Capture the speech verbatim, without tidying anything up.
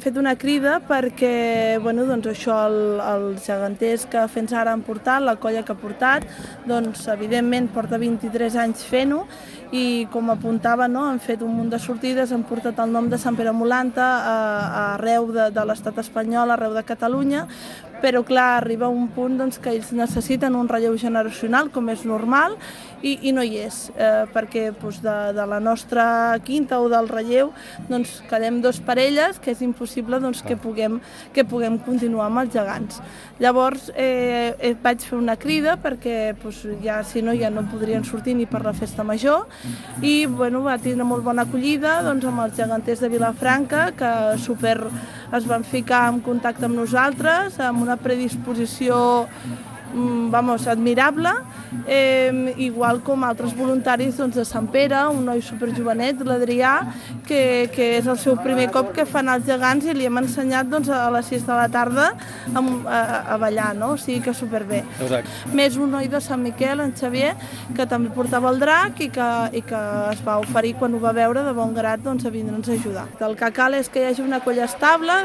fet una crida perquè, bueno, doncs això, el, els geganters que fins ara han portat, la colla que ha portat, doncs evidentment porta vint-i-tres anys fent-ho i com apuntava, no, han fet un munt de sortides, han portat el nom de Sant Pere Molanta a, a arreu de, de l'estat espanyol, arreu de Catalunya, però clar, arriba un punt doncs, que ells necessiten un relleu generacional, com és normal, i, i no hi és, eh, perquè doncs, de, de la nostra quinta o del relleu doncs, quedem dos parelles, que és impossible doncs, que, puguem, que puguem continuar amb els gegants. Llavors eh, eh, vaig fer una crida perquè doncs, ja, si no ja no podrien sortir ni per la festa major i bueno, va tenir molt bona acollida doncs, amb els geganters de Vilafranca que super es van ficar en contacte amb nosaltres amb una predisposició vamos, admirable, eh, igual com altres voluntaris doncs, de Sant Pere, un noi superjovenet, l'Adrià, que, que és el seu primer cop que fan els gegants i li hem ensenyat doncs, a les sis de la tarda a, a, a ballar, no? O sigui que superbé. Exacte. Més un noi de Sant Miquel, en Xavier, que també portava el drac i que, i que es va oferir quan ho va veure de bon grat doncs, a vindre'ns a ajudar. El que cal és que hi hagi una colla estable,